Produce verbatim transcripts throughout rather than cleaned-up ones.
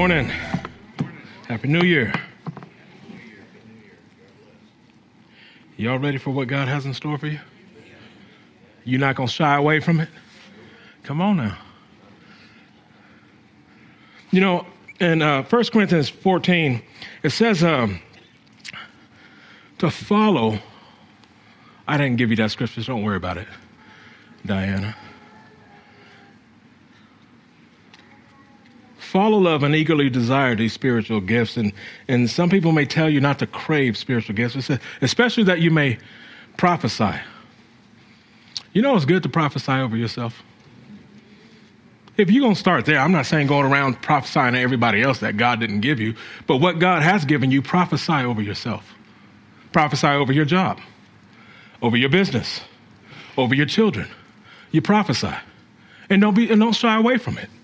morning. Happy New Year. Y'all ready for what God has in store for you? You're not going to shy away from it? Come on now. You know, in uh, First Corinthians fourteen, it says um, to follow. I didn't give you that scripture, so don't worry about it, Diana. Follow love and eagerly desire these spiritual gifts. And, and some people may tell you not to crave spiritual gifts, it says, especially that you may prophesy. You know it's good to prophesy over yourself. If you're going to start there, I'm not saying going around prophesying to everybody else that God didn't give you, but what God has given you, prophesy over yourself. Prophesy over your job, over your business, over your children. You prophesy. And don't be and don't shy away from it.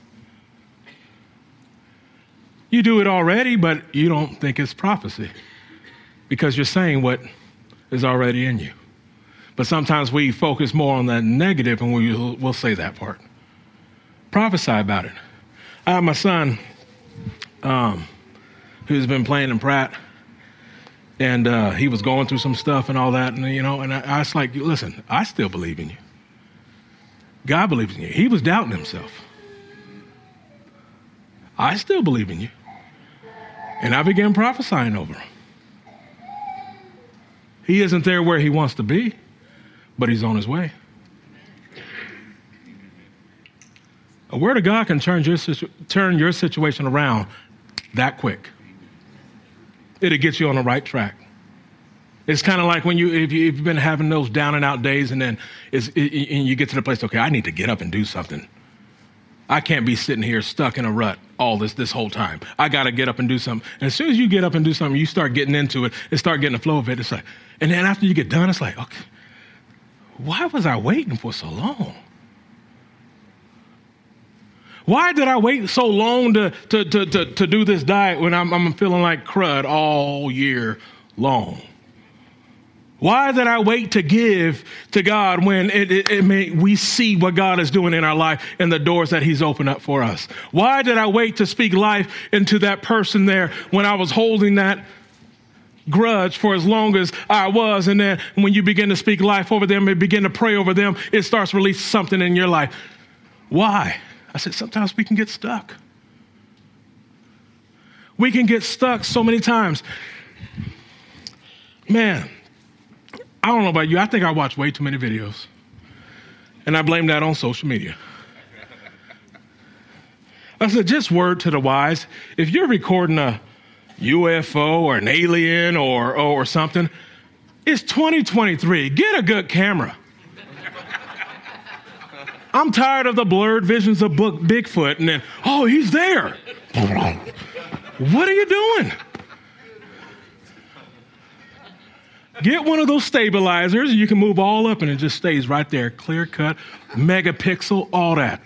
You do it already, but you don't think it's prophecy because you're saying what is already in you. But sometimes we focus more on the negative and we, we'll say that part. Prophesy about it. I have my son um, who's been playing in Pratt, and uh, he was going through some stuff and all that, and you know, and I, I was like, listen, I still believe in you. God believes in you. He was doubting himself. I still believe in you. And I began prophesying over him. He isn't there where he wants to be, but he's on his way. A word of God can turn your, situ- turn your situation around that quick. It'll get you on the right track. It's kind of like when you if, you, if you've been having those down and out days, and then it's, it, and you get to the place, okay, I need to get up and do something. I can't be sitting here stuck in a rut all this this whole time. I got to get up and do something. And as soon as you get up and do something, you start getting into it and start getting the flow of it. It's like, and then after you get done, it's like, okay, why was I waiting for so long? Why did I wait so long to to to to, to do this diet when I'm I'm feeling like crud all year long? Why did I wait to give to God when it, it, it may, we see what God is doing in our life and the doors that he's opened up for us? Why did I wait to speak life into that person there when I was holding that grudge for as long as I was? And then when you begin to speak life over them and begin to pray over them, it starts releasing something in your life. Why? I said, sometimes we can get stuck. We can get stuck so many times. Man. I don't know about you. I think I watch way too many videos. And I blame that on social media. I said, just word to the wise. If you're recording a U F O or an alien or, or something, it's twenty twenty-three. Get a good camera. I'm tired of the blurred visions of book Bigfoot and then, oh, he's there. What are you doing? Get one of those stabilizers, and you can move all up, and it just stays right there. Clear cut, megapixel, all that.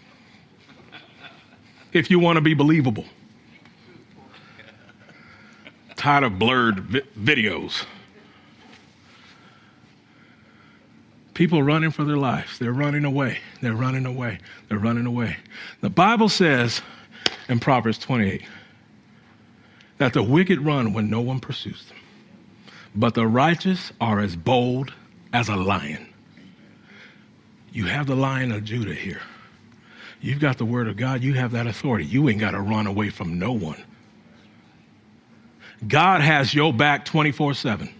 If you want to be believable. Tired of blurred vi- videos. People running for their lives. They're running away. They're running away. They're running away. The Bible says in Proverbs twenty-eight that the wicked run when no one pursues them. But the righteous are as bold as a lion. You have the Lion of Judah here. You've got the word of God. You have that authority. You ain't got to run away from no one. God has your back twenty-four seven.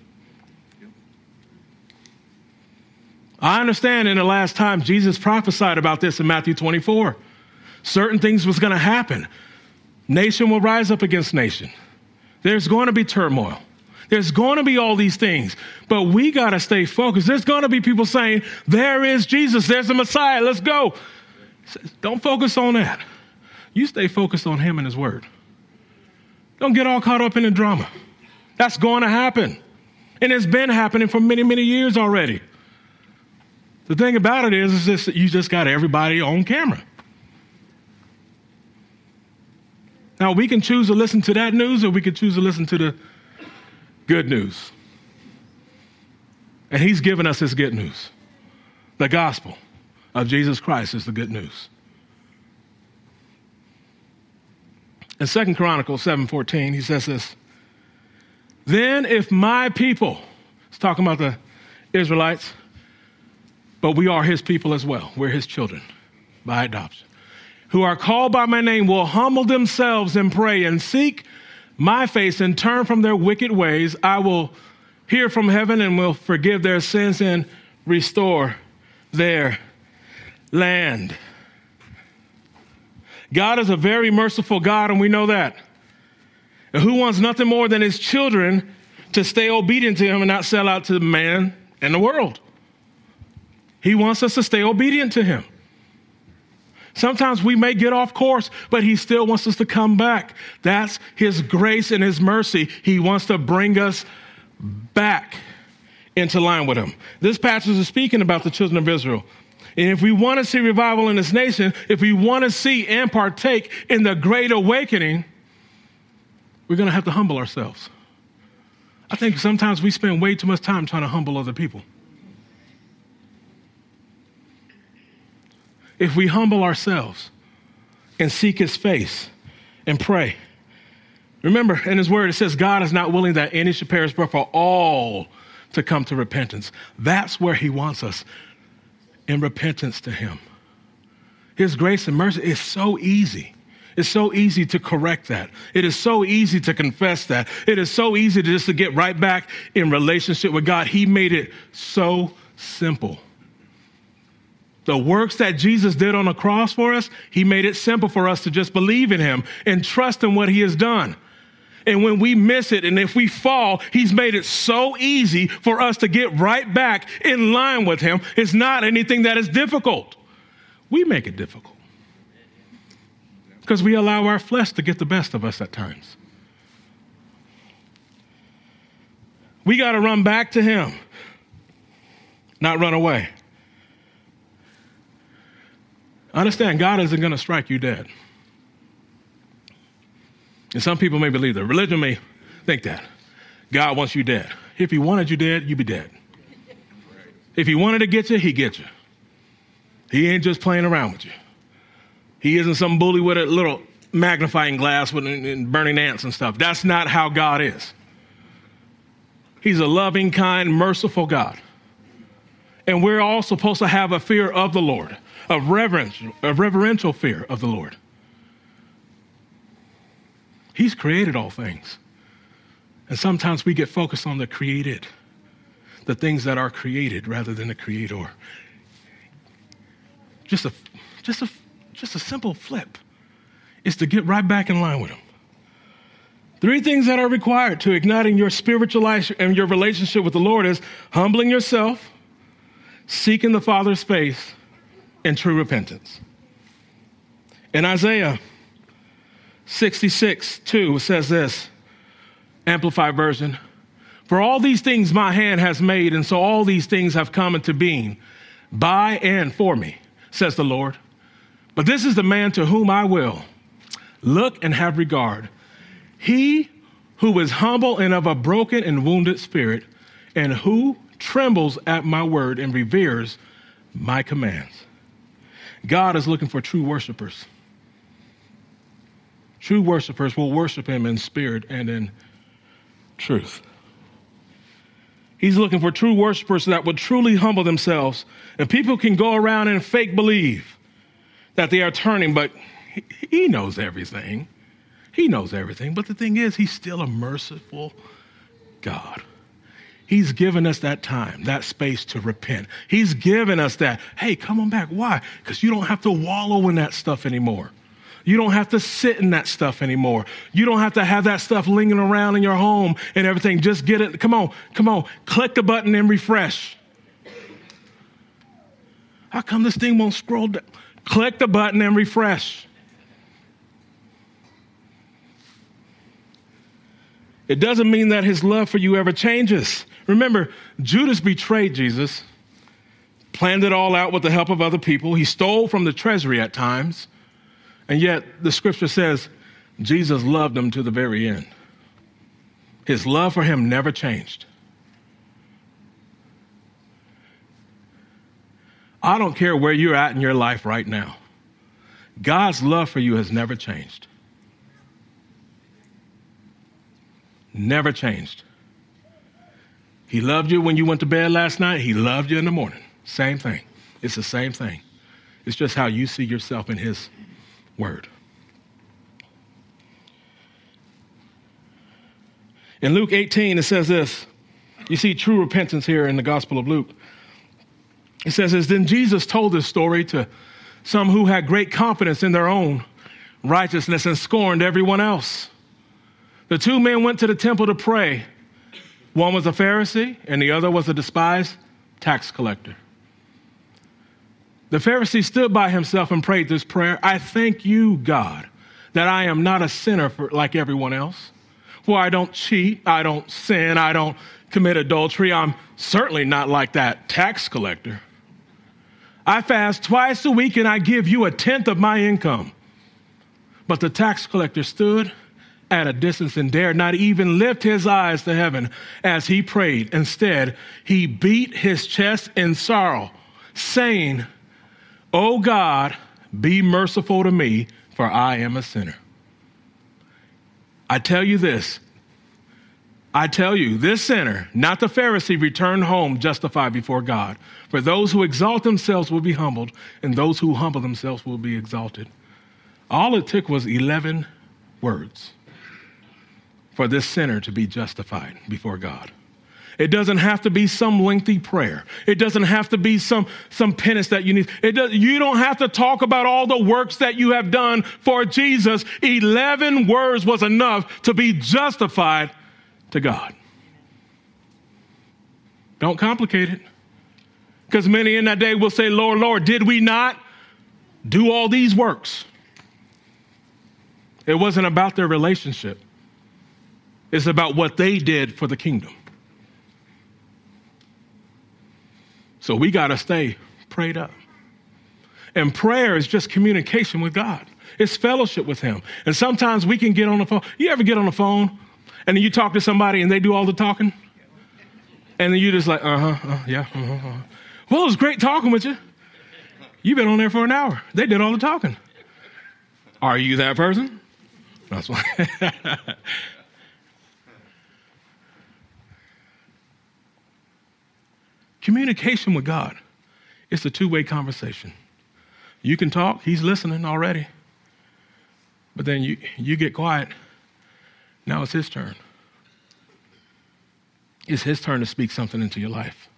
I understand in the last time Jesus prophesied about this in Matthew twenty-four. Certain things was going to happen. Nation will rise up against nation. There's going to be turmoil. There's going to be all these things, but we got to stay focused. There's going to be people saying, there is Jesus. There's the Messiah. Let's go. Don't focus on that. You stay focused on him and his word. Don't get all caught up in the drama. That's going to happen. And it's been happening for many, many years already. The thing about it is, is just that you just got everybody on camera. Now, we can choose to listen to that news, or we can choose to listen to the good news. And he's given us his good news. The gospel of Jesus Christ is the good news. In Second Chronicles seven fourteen, he says this, then if my people, he's talking about the Israelites, but we are his people as well. We're his children by adoption, who are called by my name will humble themselves and pray and seek my face and turn from their wicked ways. I will hear from heaven and will forgive their sins and restore their land. God is a very merciful God, and we know that. And who wants nothing more than his children to stay obedient to him and not sell out to man and the world? He wants us to stay obedient to him. Sometimes we may get off course, but he still wants us to come back. That's his grace and his mercy. He wants to bring us back into line with him. This passage is speaking about the children of Israel. And if we want to see revival in this nation, if we want to see and partake in the great awakening, we're going to have to humble ourselves. I think sometimes we spend way too much time trying to humble other people. If we humble ourselves and seek his face and pray. Remember, in his word, it says God is not willing that any should perish, but for all to come to repentance. That's where he wants us, in repentance to him. His grace and mercy is so easy. It's so easy to correct that. It is so easy to confess that. It is so easy to just to get right back in relationship with God. He made it so simple. The works that Jesus did on the cross for us, he made it simple for us to just believe in him and trust in what he has done. And when we miss it and if we fall, he's made it so easy for us to get right back in line with him. It's not anything that is difficult. We make it difficult because we allow our flesh to get the best of us at times. We got to run back to him, not run away. Understand, God isn't going to strike you dead. And some people may believe that. Religion may think that. God wants you dead. If he wanted you dead, you'd be dead. If he wanted to get you, he get you. He ain't just playing around with you. He isn't some bully with a little magnifying glass with and burning ants and stuff. That's not how God is. He's a loving, kind, merciful God. And we're all supposed to have a fear of the Lord, a reverential, a reverential fear of the Lord. He's created all things. And sometimes we get focused on the created, the things that are created rather than the creator. Just a, just a, just a simple flip is to get right back in line with him. Three things that are required to igniting your spiritual life and your relationship with the Lord is humbling yourself, seeking the Father's face, and true repentance. In Isaiah sixty-six two says this, Amplified Version, for all these things my hand has made, and so all these things have come into being by and for me, says the Lord. But this is the man to whom I will look and have regard. He who is humble and of a broken and wounded spirit, and who trembles at my word and reveres my commands. God is looking for true worshipers. True worshipers will worship him in spirit and in truth. He's looking for true worshipers that would truly humble themselves. And people can go around and fake believe that they are turning, but he, he knows everything. He knows everything. But the thing is, he's still a merciful God. He's given us that time, that space to repent. He's given us that, hey, come on back. Why? Because you don't have to wallow in that stuff anymore. You don't have to sit in that stuff anymore. You don't have to have that stuff lingering around in your home and everything. Just get it. Come on, come on. Click the button and refresh. How come this thing won't scroll down? Click the button and refresh. It doesn't mean that his love for you ever changes. Remember, Judas betrayed Jesus, planned it all out with the help of other people. He stole from the treasury at times. And yet the scripture says Jesus loved him to the very end. His love for him never changed. I don't care where you're at in your life right now. God's love for you has never changed. Never changed. He loved you when you went to bed last night. He loved you in the morning. Same thing. It's the same thing. It's just how you see yourself in his word. In Luke eighteen, it says this. You see true repentance here in the Gospel of Luke. It says this, then Jesus told this story to some who had great confidence in their own righteousness and scorned everyone else. The two men went to the temple to pray. One was a Pharisee and the other was a despised tax collector. The Pharisee stood by himself and prayed this prayer. I thank you, God, that I am not a sinner for, like everyone else. For I don't cheat, I don't sin, I don't commit adultery. I'm certainly not like that tax collector. I fast twice a week and I give you a tenth of my income. But the tax collector stood at a distance and dared not even lift his eyes to heaven as he prayed. Instead, he beat his chest in sorrow, saying, O God, be merciful to me, for I am a sinner. I tell you this, I tell you, this sinner, not the Pharisee, returned home justified before God. For those who exalt themselves will be humbled, and those who humble themselves will be exalted. All it took was eleven words for this sinner to be justified before God. It doesn't have to be some lengthy prayer. It doesn't have to be some, some penance that you need. It does, you don't have to talk about all the works that you have done for Jesus. eleven words was enough to be justified to God. Don't complicate it. Because many in that day will say, Lord, Lord, did we not do all these works? It wasn't about their relationship. It's about what they did for the kingdom. So we got to stay prayed up. And prayer is just communication with God. It's fellowship with him. And sometimes we can get on the phone. You ever get on the phone and then you talk to somebody and they do all the talking? And then you just like, uh-huh, uh, yeah, uh-huh, uh-huh. Well, it was great talking with you. You've been on there for an hour. They did all the talking. Are you that person? That's why. Communication with God. It's a two-way conversation. You can talk. He's listening already. But then you, you get quiet. Now it's his turn. It's his turn to speak something into your life.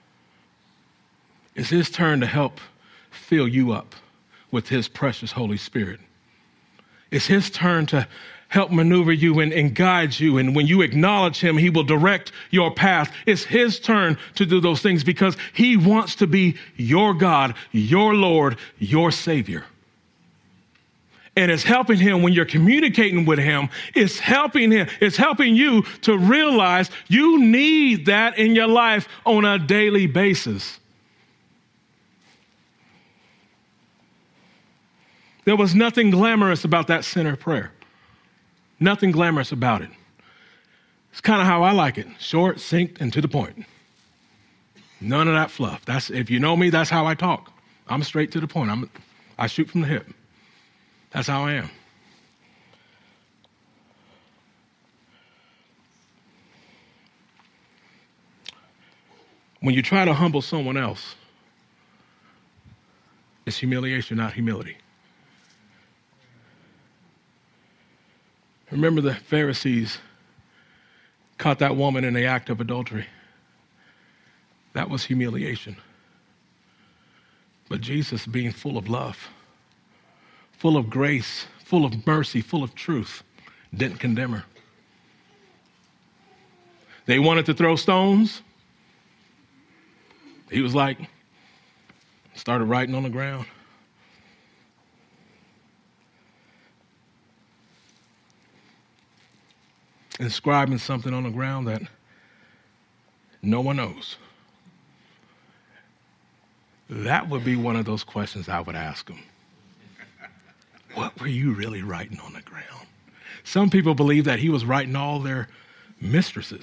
It's his turn to help fill you up with his precious Holy Spirit. It's his turn to help maneuver you and, and guide you. And when you acknowledge him, he will direct your path. It's his turn to do those things because he wants to be your God, your Lord, your Savior. And it's helping him when you're communicating with him. It's helping him. It's helping you to realize you need that in your life on a daily basis. There was nothing glamorous about that sinner prayer. Nothing glamorous about it. It's kind of how I like it. Short, succinct, and to the point. None of that fluff. That's, if you know me, that's how I talk. I'm straight to the point. I'm, I shoot from the hip. That's how I am. When you try to humble someone else, it's humiliation, not humility. Remember the Pharisees caught that woman in the act of adultery. That was humiliation. But Jesus, being full of love, full of grace, full of mercy, full of truth, didn't condemn her. They wanted to throw stones. He was like, started writing on the ground. Inscribing something on the ground that no one knows. That would be one of those questions I would ask him. What were you really writing on the ground? Some people believe that he was writing all their mistresses.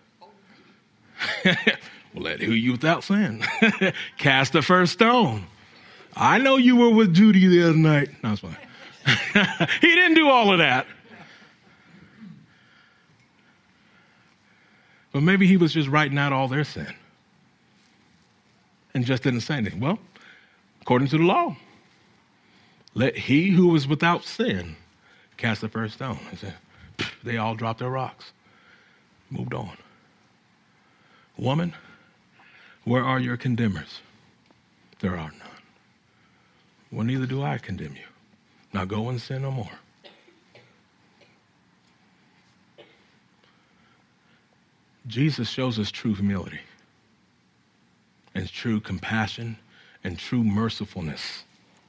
Well, let who you without sin cast the first stone. I know you were with Judy the other night. No, that's fine. He didn't do all of that. But maybe he was just writing out all their sin and just didn't say anything. Well, according to the law, let he who was without sin cast the first stone. He said, they all dropped their rocks, moved on. Woman, where are your condemners? There are none. Well, neither do I condemn you. Now go and sin no more. Jesus shows us true humility and true compassion and true mercifulness.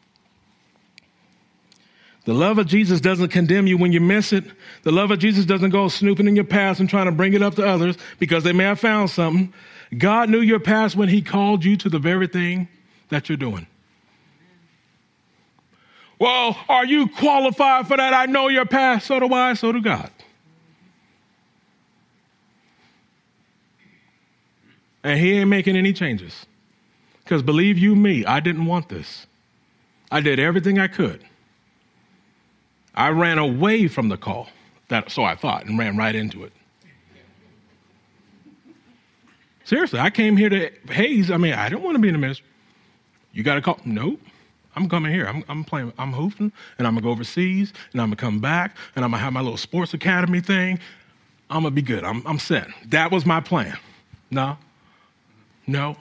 The love of Jesus doesn't condemn you when you miss it. The love of Jesus doesn't go snooping in your past and trying to bring it up to others because they may have found something. God knew your past when he called you to the very thing that you're doing. Well, are you qualified for that? I know your past. So do I. So do God. And he ain't making any changes. Because believe you me, I didn't want this. I did everything I could. I ran away from the call, that, so I thought, and ran right into it. Seriously, I came here to Hayes. I mean, I didn't want to be in the ministry. You got to call? Nope. I'm coming here. I'm, I'm playing. I'm hooping, and I'm going to go overseas, and I'm going to come back, and I'm going to have my little sports academy thing. I'm going to be good. I'm, I'm set. That was my plan. No. No.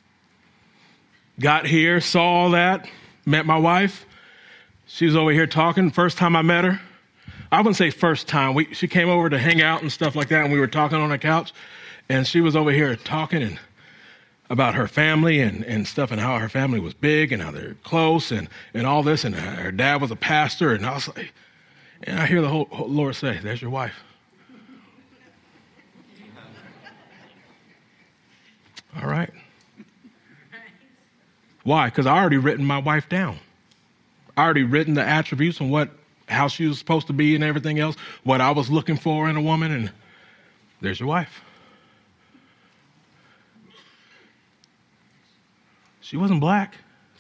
Got here, saw all that, met my wife. She was over here talking. First time I met her. I wouldn't say first time. We, she came over to hang out and stuff like that, and we were talking on the couch. And she was over here talking and about her family and, and stuff and how her family was big and how they're close and, and all this. And her dad was a pastor. And I was like, and I hear the whole, whole Lord say, there's your wife. All right. Why? Because I already written my wife down. I already written the attributes and what, how she was supposed to be and everything else, what I was looking for in a woman, and there's your wife. She wasn't black.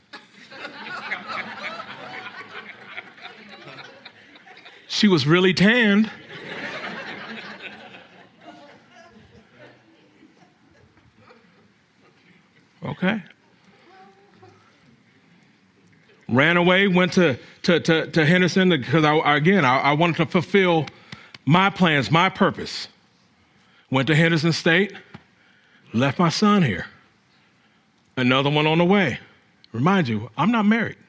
She was really tanned. Okay. Ran away, went to, to, to, to Henderson because, I, again, I, I wanted to fulfill my plans, my purpose. Went to Henderson State, left my son here. Another one on the way. Remind you, I'm not married.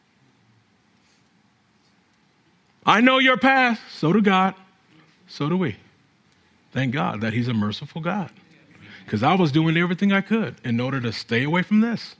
I know your past. So do God. So do we. Thank God that he's a merciful God. Because I was doing everything I could in order to stay away from this.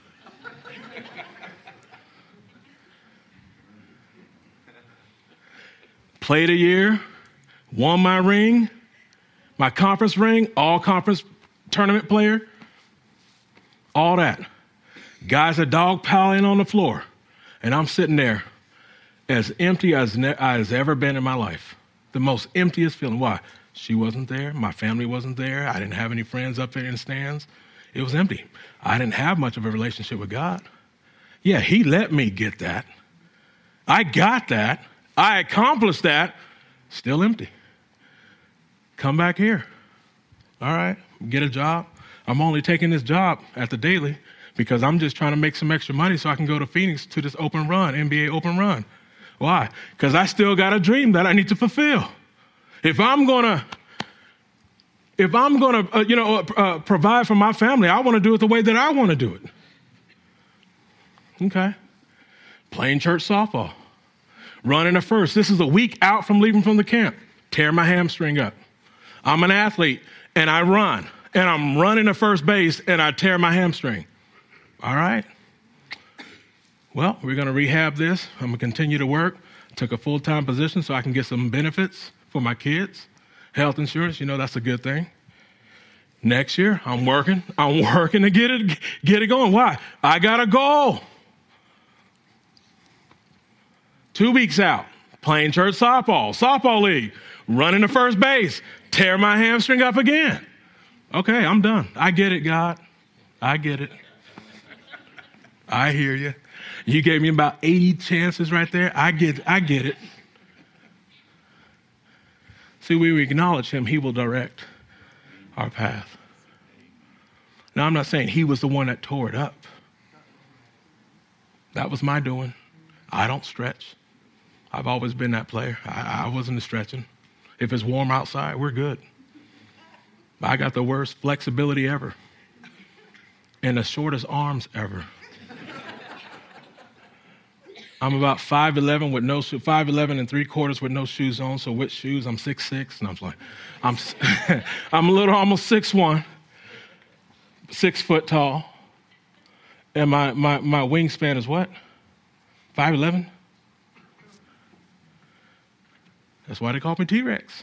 Played a year, won my ring, my conference ring, all conference tournament player, all that. Guys are dog piling on the floor, and I'm sitting there as empty as ne- as ever been in my life. The most emptiest feeling. Why? She wasn't there. My family wasn't there. I didn't have any friends up there in the stands. It was empty. I didn't have much of a relationship with God. Yeah, he let me get that. I got that. I accomplished that. Still empty. Come back here. All right, get a job. I'm only taking this job at the Daily because I'm just trying to make some extra money so I can go to Phoenix to this open run, N B A open run. Why? Because I still got a dream that I need to fulfill. If I'm gonna, if I'm gonna, uh, you know, uh, uh, provide for my family, I want to do it the way that I want to do it. Okay. Playing church softball, running a first. This is a week out from leaving from the camp. Tear my hamstring up. I'm an athlete and I run and I'm running to first base and I tear my hamstring. All right. Well, we're going to rehab this. I'm going to continue to work. Took a full-time position so I can get some benefits for my kids. Health insurance, you know, that's a good thing. Next year, I'm working. I'm working to get it, get it going. Why? I got a goal. Two weeks out, playing church softball, softball league, running to first base, tear my hamstring up again. Okay, I'm done. I get it, God. I get it. I hear you. You gave me about eighty chances right there. I get, I get it. See, we acknowledge him. He will direct our path. Now, I'm not saying he was the one that tore it up. That was my doing. I don't stretch. I've always been that player. I, I wasn't stretching. If it's warm outside, we're good. I got the worst flexibility ever and the shortest arms ever. I'm about five eleven with no shoes, five eleven and three quarters with no shoes on. So with shoes, I'm six six, and I'm like, I'm, I'm a little almost six one, six foot tall, and my my my wingspan is what? five eleven. That's why they call me T-Rex.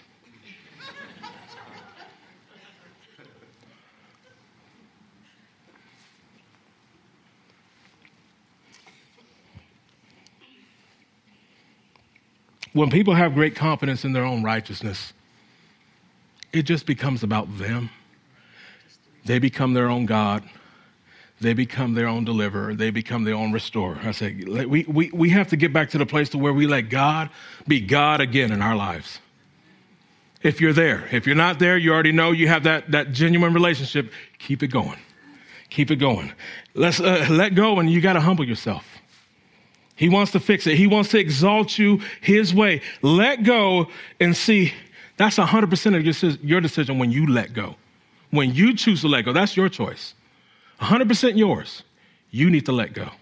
When people have great confidence in their own righteousness, it just becomes about them. They become their own God. They become their own deliverer. They become their own restorer. I say, we, we, we have to get back to the place to where we let God be God again in our lives. If you're there, if you're not there, you already know you have that, that genuine relationship. Keep it going. Keep it going. Let's uh, let go, and you got to humble yourself. He wants to fix it. He wants to exalt you his way. Let go and see. That's one hundred percent of your, your decision when you let go. When you choose to let go, that's your choice. one hundred percent yours. You need to let go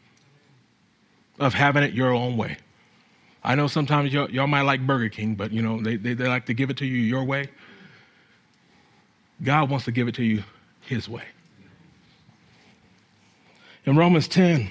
of having it your own way. I know sometimes y'all, y'all might like Burger King, but you know they, they, they like to give it to you your way. God wants to give it to you his way. In Romans ten,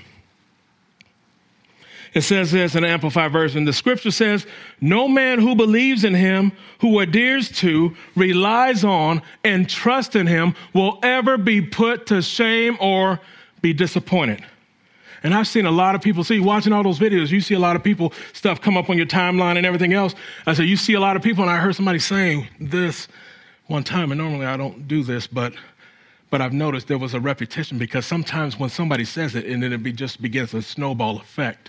it says this in the Amplified Version. The scripture says, no man who believes in him, who adheres to, relies on, and trusts in him will ever be put to shame or be disappointed. And I've seen a lot of people, see, watching all those videos, you see a lot of people, stuff come up on your timeline and everything else. I said, you see a lot of people, and I heard somebody saying this one time, and normally I don't do this, but but I've noticed there was a repetition, because sometimes when somebody says it, and then it be, just begins a snowball effect.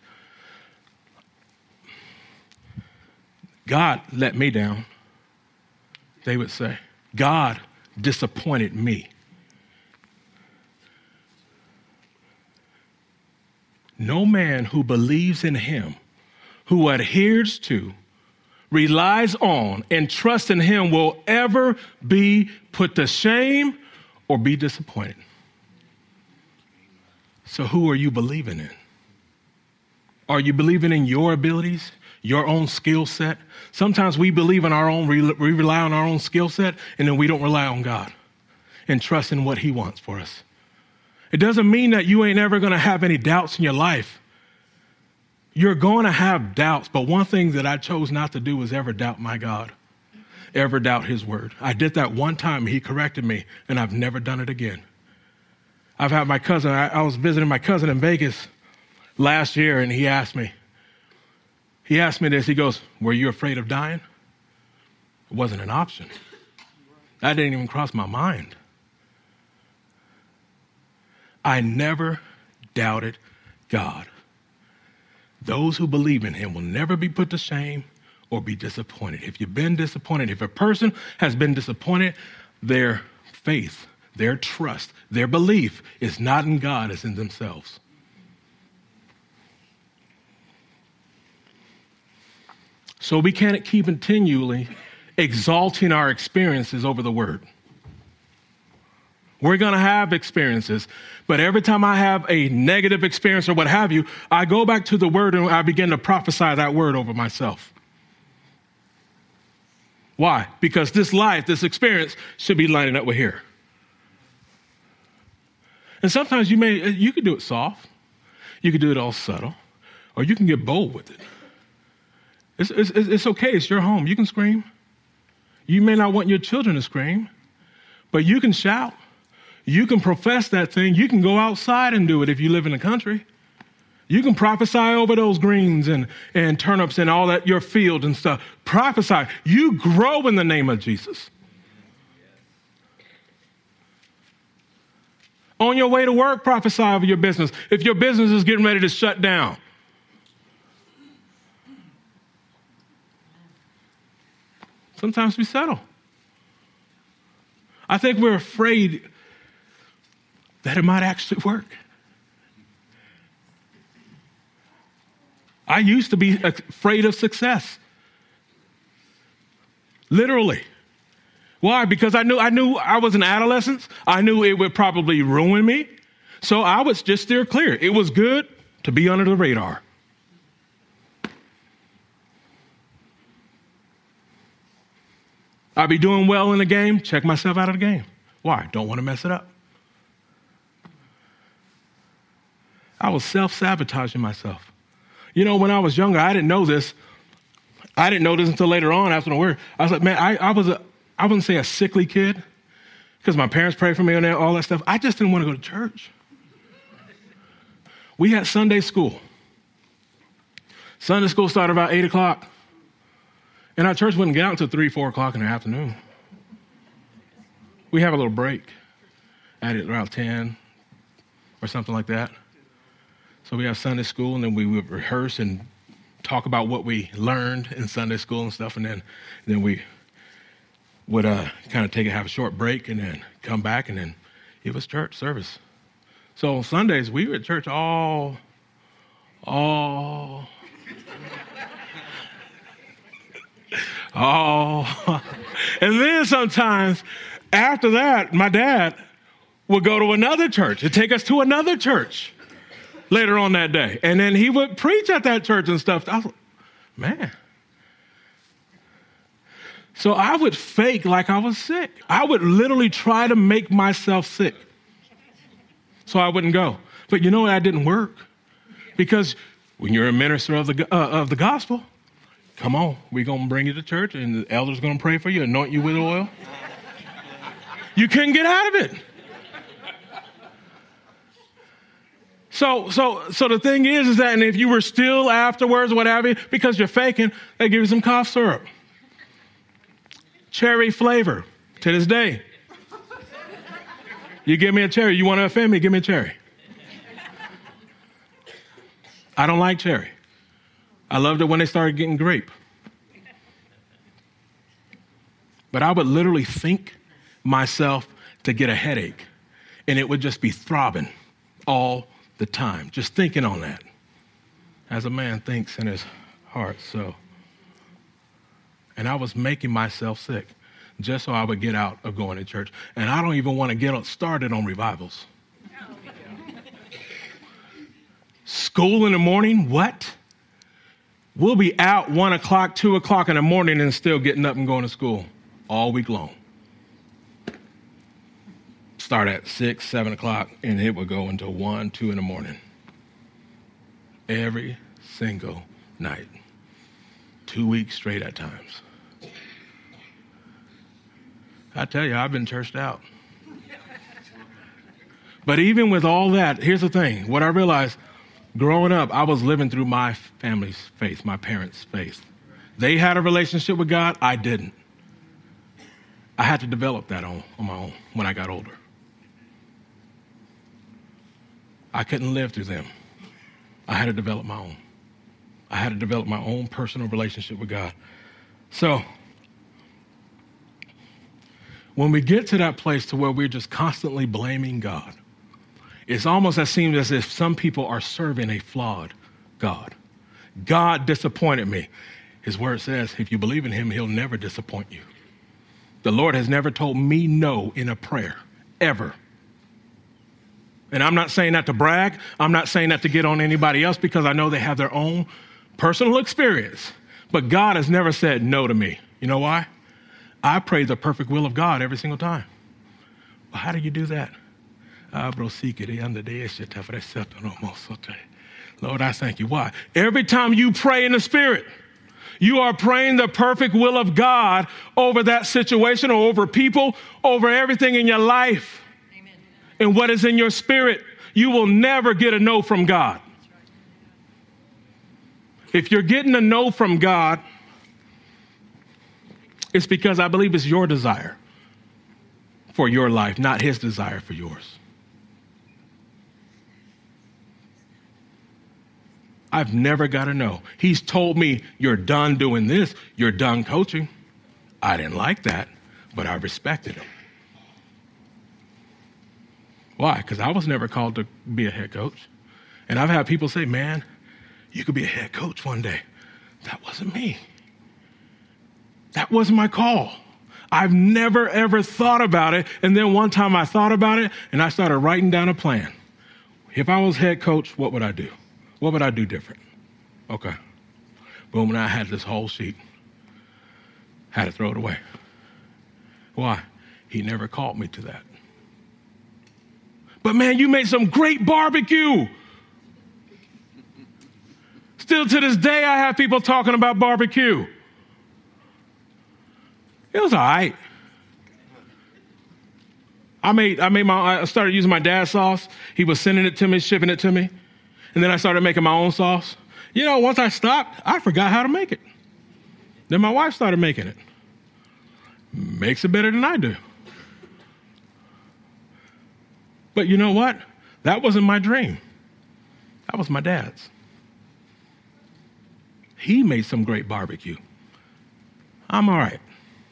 God let me down, they would say. God disappointed me. No man who believes in him, who adheres to, relies on, and trusts in him will ever be put to shame or be disappointed. So who are you believing in? Are you believing in your abilities, your own skill set? Sometimes we believe in our own, we rely on our own skill set, and then we don't rely on God and trust in what he wants for us. It doesn't mean that you ain't ever going to have any doubts in your life. You're going to have doubts, but one thing that I chose not to do was ever doubt my God, ever doubt his word. I did that one time. He corrected me, and I've never done it again. I've had my cousin, I, I was visiting my cousin in Vegas last year, and he asked me, he asked me this, he goes, were you afraid of dying? It wasn't an option. That didn't even cross my mind. I never doubted God. Those who believe in him will never be put to shame or be disappointed. If you've been disappointed, if a person has been disappointed, their faith, their trust, their belief is not in God, it's in themselves. So we can't keep continually exalting our experiences over the word. We're going to have experiences, but every time I have a negative experience or what have you, I go back to the word and I begin to prophesy that word over myself. Why? Because this life, this experience should be lining up with here. And sometimes you may, you can do it soft. You can do it all subtle, or you can get bold with it. It's, it's, it's okay. It's your home. You can scream. You may not want your children to scream, but you can shout. You can profess that thing. You can go outside and do it if you live in the country. You can prophesy over those greens and, and turnips and all that, your field and stuff. Prophesy. You grow in the name of Jesus. On your way to work, prophesy over your business. If your business is getting ready to shut down. Sometimes we settle. I think we're afraid that it might actually work. I used to be afraid of success. Literally. Why? Because I knew I knew I was an adolescent. I knew it would probably ruin me. So I was just steer clear. It was good to be under the radar. I'd be doing well in the game, check myself out of the game. Why? Don't want to mess it up. I was self-sabotaging myself. You know, when I was younger, I didn't know this. I didn't know this until later on after the word. I was like, man, I, I was a, I wouldn't say a sickly kid because my parents prayed for me and all that stuff. I just didn't want to go to church. We had Sunday school. Sunday school started about eight o'clock. And our church wouldn't get out until three, four o'clock in the afternoon. We have a little break at around ten or something like that. So we have Sunday school, and then we would rehearse and talk about what we learned in Sunday school and stuff, and then then we would uh, kind of take a have a short break and then come back, and then it was church service. So on Sundays we were at church all, all, all, and then sometimes after that, my dad would go to another church and take us to another church later on that day. And then he would preach at that church and stuff. I was like, man. So I would fake like I was sick. I would literally try to make myself sick so I wouldn't go. But you know what? That didn't work. Because when you're a minister of the uh, of the gospel, come on, we're going to bring you to church and the elder's going to pray for you, anoint you with oil. You couldn't get out of it. So, so, so the thing is, is that, and if you were still afterwards, what have you, because you're faking, they give you some cough syrup. Cherry flavor to this day. You give me a cherry. You want to offend me? Give me a cherry. I don't like cherry. I loved it when they started getting grape. But I would literally think myself to get a headache, and it would just be throbbing all the time, just thinking on that. As a man thinks in his heart, so. And I was making myself sick just so I would get out of going to church. And I don't even want to get started on revivals. School in the morning, what? We'll be out one o'clock, two o'clock in the morning and still getting up and going to school all week long. Start at six, seven o'clock, and it would go until one, two in the morning. Every single night. Two weeks straight at times. I tell you, I've been churched out. But even with all that, here's the thing. What I realized, growing up, I was living through my family's faith, my parents' faith. They had a relationship with God. I didn't. I had to develop that on, on my own when I got older. I couldn't live through them. I had to develop my own. I had to develop my own personal relationship with God. So when we get to that place to where we're just constantly blaming God, it's almost as seems as if some people are serving a flawed God. God disappointed me. His word says, if you believe in him, he'll never disappoint you. The Lord has never told me no in a prayer, ever. And I'm not saying that to brag. I'm not saying that to get on anybody else because I know they have their own personal experience. But God has never said no to me. You know why? I pray the perfect will of God every single time. Well, how do you do that? Lord, I thank you. Why? Every time you pray in the Spirit, you are praying the perfect will of God over that situation or over people, over everything in your life. Amen. And what is in your spirit, you will never get a no from God. If you're getting a no from God, it's because I believe it's your desire for your life, not his desire for yours. I've never got a no. He's told me, you're done doing this. You're done coaching. I didn't like that, but I respected him. Why? Because I was never called to be a head coach. And I've had people say, man, you could be a head coach one day. That wasn't me. That wasn't my call. I've never, ever thought about it. And then one time I thought about it and I started writing down a plan. If I was head coach, what would I do? What would I do different? Okay. Boom, and I had this whole sheet. Had to throw it away. Why? He never called me to that. But man, you made some great barbecue. Still to this day, I have people talking about barbecue. It was all right. I made, I made my, I started using my dad's sauce. He was sending it to me, shipping it to me. And then I started making my own sauce. You know, once I stopped, I forgot how to make it. Then my wife started making it. Makes it better than I do. But you know what? That wasn't my dream. That was my dad's. He made some great barbecue. I'm all right.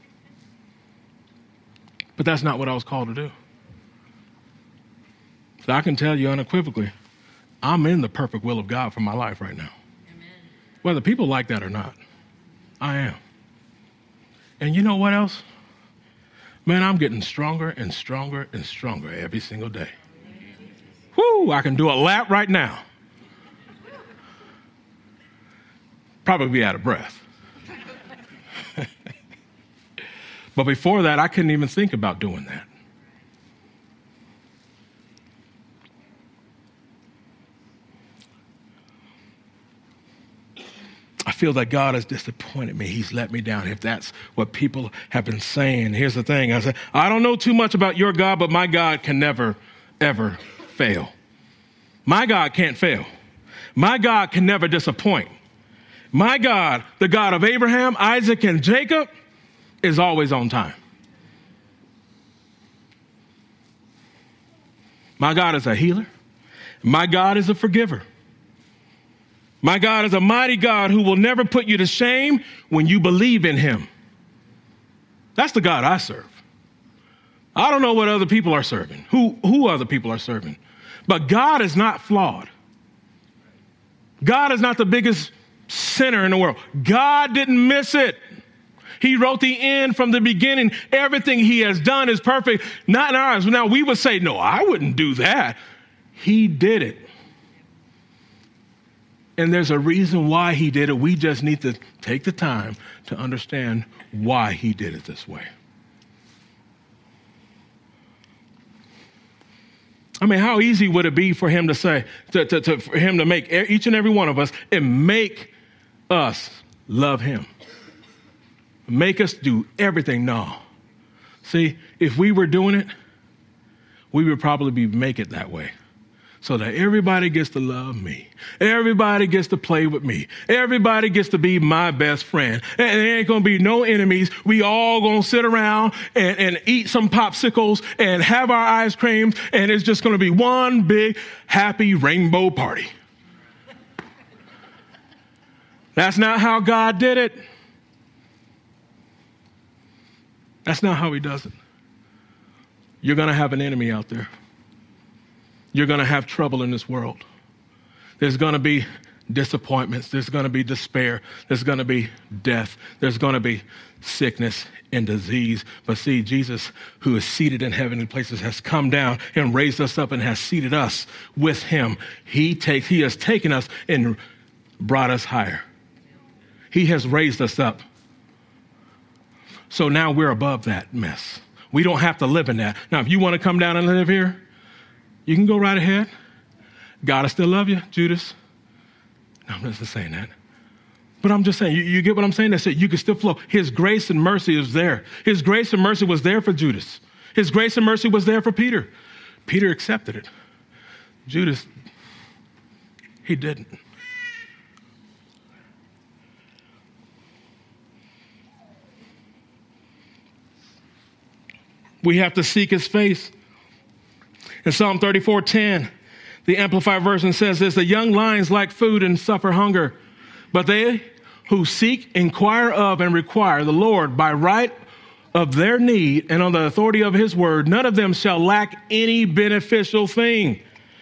But that's not what I was called to do. So I can tell you unequivocally, I'm in the perfect will of God for my life right now. Amen. Whether people like that or not, I am. And you know what else? Man, I'm getting stronger and stronger and stronger every single day. Whoo, I can do a lap right now. Probably be out of breath. But before that, I couldn't even think about doing that. I feel that God has disappointed me. He's let me down. If that's what people have been saying, here's the thing. I said, I don't know too much about your God, but my God can never, ever fail. My God can't fail. My God can never disappoint. My God, the God of Abraham, Isaac, and Jacob, is always on time. My God is a healer. My God is a forgiver. My God is a mighty God who will never put you to shame when you believe in him. That's the God I serve. I don't know what other people are serving, who, who other people are serving. But God is not flawed. God is not the biggest sinner in the world. God didn't miss it. He wrote the end from the beginning. Everything he has done is perfect, not in ours. Now, we would say, no, I wouldn't do that. He did it. And there's a reason why he did it. We just need to take the time to understand why he did it this way. I mean, how easy would it be for him to say, to, to, to, for him to make each and every one of us and make us love him? Make us do everything? No. See, if we were doing it, we would probably be make it that way. So that everybody gets to love me. Everybody gets to play with me. Everybody gets to be my best friend. And there ain't going to be no enemies. We all going to sit around and, and eat some popsicles and have our ice creams. And it's just going to be one big happy rainbow party. That's not how God did it. That's not how he does it. You're going to have an enemy out there. You're going to have trouble in this world. There's going to be disappointments. There's going to be despair. There's going to be death. There's going to be sickness and disease. But see, Jesus, who is seated in heavenly places, has come down and raised us up and has seated us with him. He takes, he has taken us and brought us higher. He has raised us up. So now we're above that mess. We don't have to live in that. Now, if you want to come down and live here, you can go right ahead. God will still love you, Judas. No, I'm not just saying that. But I'm just saying, you, you get what I'm saying? That's it. You can still flow. His grace and mercy is there. His grace and mercy was there for Judas. His grace and mercy was there for Peter. Peter accepted it. Judas, he didn't. We have to seek his face. In Psalm thirty-four ten, the Amplified Version says this: the young lions lack food and suffer hunger, but they who seek, inquire of, and require the Lord by right of their need and on the authority of his word, none of them shall lack any beneficial thing.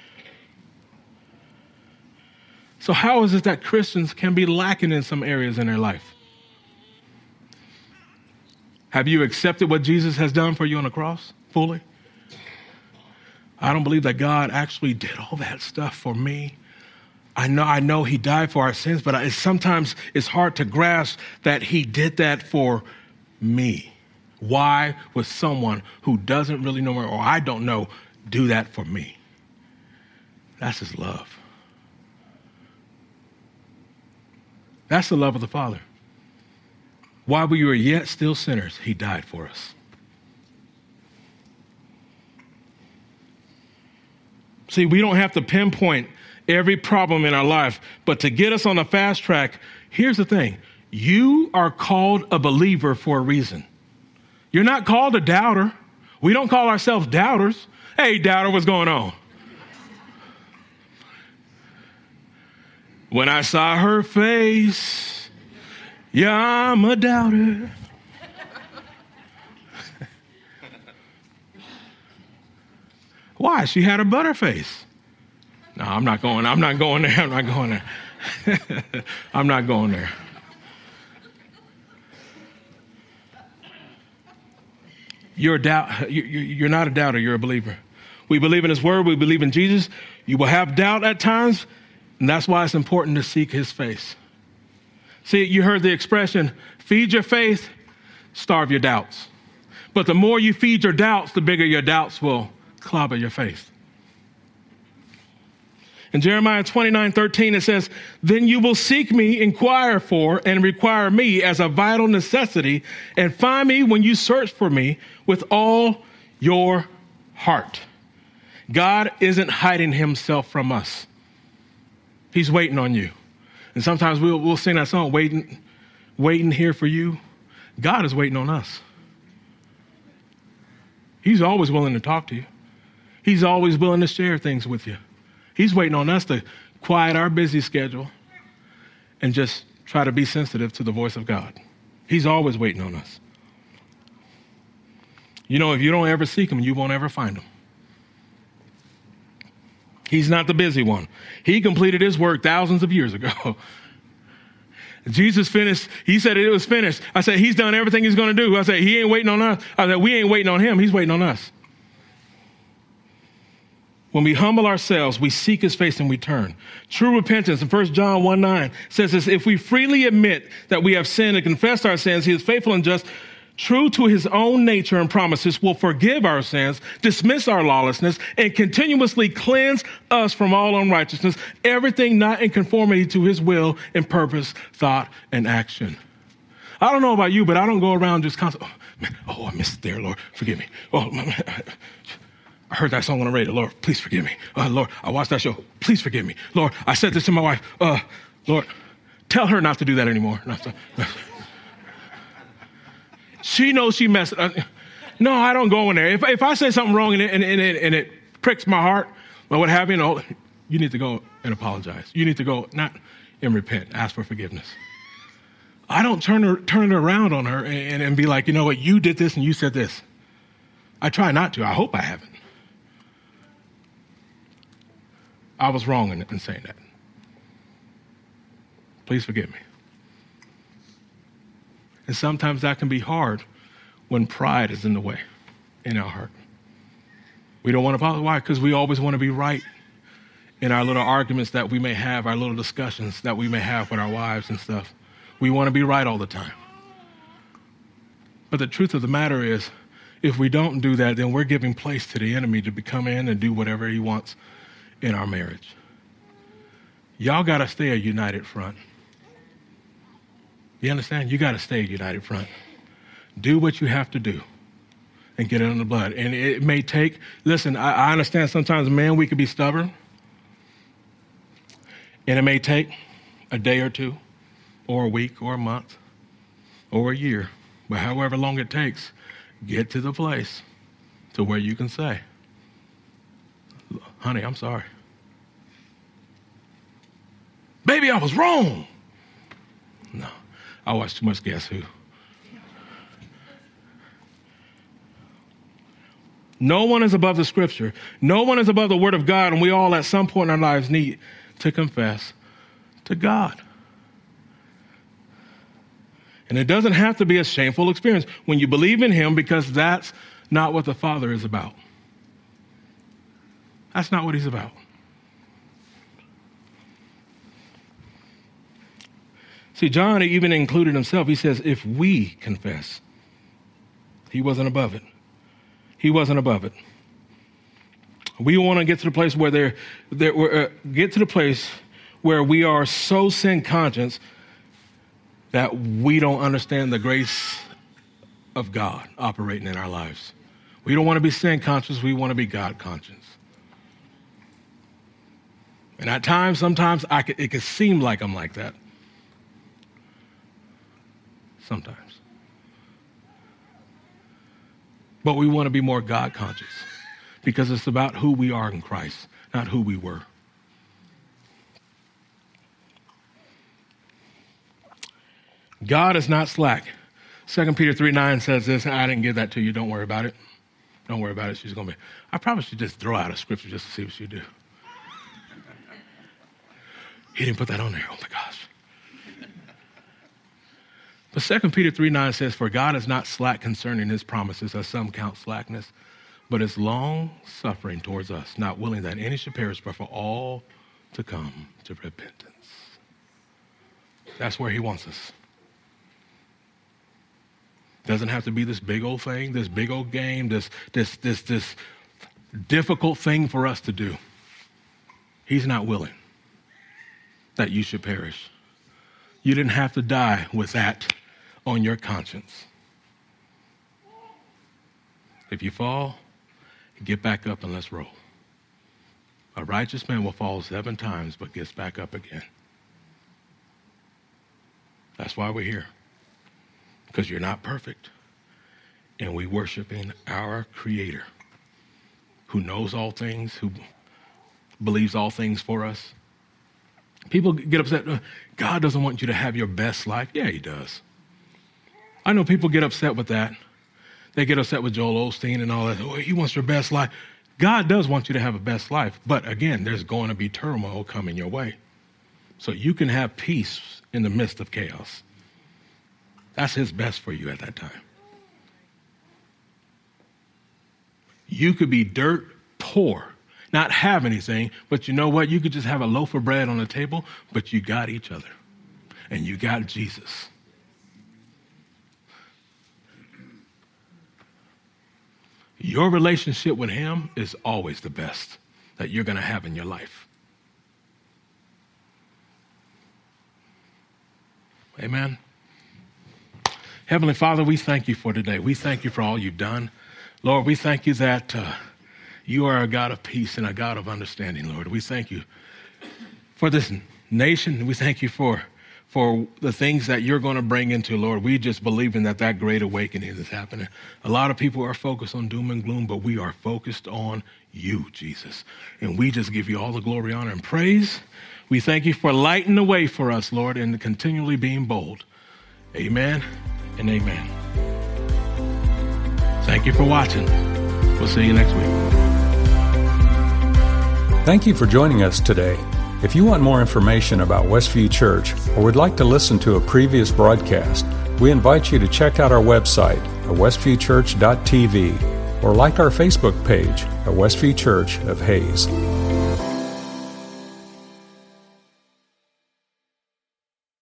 So how is it that Christians can be lacking in some areas in their life? Have you accepted what Jesus has done for you on the cross fully? I don't believe that God actually did all that stuff for me. I know, I know he died for our sins, but I, sometimes it's hard to grasp that he did that for me. Why would someone who doesn't really know me, or I don't know, do that for me? That's his love. That's the love of the Father. While we were yet still sinners, he died for us. See, we don't have to pinpoint every problem in our life, but to get us on the fast track, here's the thing. You are called a believer for a reason. You're not called a doubter. We don't call ourselves doubters. Hey, doubter, what's going on? When I saw her face, yeah, I'm a doubter. Why? She had a butter face. No, I'm not going. I'm not going there. I'm not going there. I'm not going there. You're a doubt. You're not a doubter. You're a believer. We believe in his word. We believe in Jesus. You will have doubt at times, and that's why it's important to seek his face. See, you heard the expression, feed your faith, starve your doubts. But the more you feed your doubts, the bigger your doubts will clobber your faith. In Jeremiah twenty-nine thirteen, it says, then you will seek me, inquire for, and require me as a vital necessity, and find me when you search for me with all your heart. God isn't hiding himself from us. He's waiting on you. And sometimes we'll, we'll sing that song, waiting, waiting here for you. God is waiting on us. He's always willing to talk to you. He's always willing to share things with you. He's waiting on us to quiet our busy schedule and just try to be sensitive to the voice of God. He's always waiting on us. You know, if you don't ever seek him, you won't ever find him. He's not the busy one. He completed his work thousands of years ago. Jesus finished. He said it was finished. I said, he's done everything he's going to do. I said, he ain't waiting on us. I said, we ain't waiting on him. He's waiting on us. When we humble ourselves, we seek his face and we turn. True repentance in First John one nine says this, if we freely admit that we have sinned and confess our sins, he is faithful and just, true to his own nature and promises, will forgive our sins, dismiss our lawlessness, and continuously cleanse us from all unrighteousness, everything not in conformity to his will and purpose, thought, and action. I don't know about you, but I don't go around just constantly, oh, man, oh, I missed it there, Lord, forgive me. Oh, I heard that song on the radio. Lord, please forgive me. Uh, Lord, I watched that show. Please forgive me. Lord, I said this to my wife. Uh, Lord, tell her not to do that anymore. Not to, she knows she messed up. No, I don't go in there. If, if I say something wrong and it, and, and, it, and it pricks my heart, or what have you, no, you need to go and apologize. You need to go, not and repent, ask for forgiveness. I don't turn her, turn it around on her and, and be like, you know what, you did this and you said this. I try not to. I hope I haven't. I was wrong in, in saying that. Please forgive me. And sometimes that can be hard when pride is in the way in our heart. We don't want to apologize. Why? Because we always want to be right in our little arguments that we may have, our little discussions that we may have with our wives and stuff. We want to be right all the time. But the truth of the matter is, if we don't do that, then we're giving place to the enemy to come in and do whatever he wants in our marriage. Y'all got to stay a united front. You understand? You got to stay a united front. Do what you have to do and get it on the blood. And it may take, listen, I, I understand sometimes, man, we could be stubborn. And it may take a day or two or a week or a month or a year. But however long it takes, get to the place to where you can say, honey, I'm sorry. Baby, I was wrong. No, I watched too much Guess Who. No one is above the scripture. No one is above the word of God, and we all at some point in our lives need to confess to God. And it doesn't have to be a shameful experience when you believe in him, because that's not what the Father is about. That's not what he's about. See, John even included himself. He says, if we confess, he wasn't above it. He wasn't above it. We want to get to the place where they're, they're uh, get to the place where we are so sin conscious that we don't understand the grace of God operating in our lives. We don't want to be sin conscious. We want to be God conscious. And at times, sometimes I could, it could seem like I'm like that. Sometimes. But we want to be more God conscious, because it's about who we are in Christ, not who we were. God is not slack. Second Peter three nine says this. I didn't give that to you. Don't worry about it. Don't worry about it. She's going to be. I probably should just throw out a scripture just to see what you do. He didn't put that on there. Oh, my gosh. But Second Peter three nine says, for God is not slack concerning his promises, as some count slackness, but is long-suffering towards us, not willing that any should perish, but for all to come to repentance. That's where he wants us. Doesn't have to be this big old thing, this big old game, this, this, this, this difficult thing for us to do. He's not willing that you should perish. You didn't have to die with that on your conscience. If you fall, get back up and let's roll. A righteous man will fall seven times, but gets back up again. That's why we're here. Because you're not perfect. And we're worshiping our Creator, who knows all things, who believes all things for us. People get upset. God doesn't want you to have your best life. Yeah, he does. I know people get upset with that. They get upset with Joel Osteen and all that. Oh, he wants your best life. God does want you to have a best life. But again, there's going to be turmoil coming your way. So you can have peace in the midst of chaos. That's his best for you at that time. You could be dirt poor, not have anything, but you know what? You could just have a loaf of bread on the table, but you got each other, and you got Jesus. Your relationship with him is always the best that you're going to have in your life. Amen. Heavenly Father, we thank you for today. We thank you for all you've done. Lord, we thank you that uh, you are a God of peace and a God of understanding, Lord. We thank you for this nation. We thank you for, for the things that you're going to bring into, Lord. We just believe in that that great awakening is happening. A lot of people are focused on doom and gloom, but we are focused on you, Jesus. And we just give you all the glory, honor, and praise. We thank you for lighting the way for us, Lord, and continually being bold. Amen and amen. Thank you for watching. We'll see you next week. Thank you for joining us today. If you want more information about Westview Church or would like to listen to a previous broadcast, we invite you to check out our website at westview church dot t v or like our Facebook page at Westview Church of Hayes.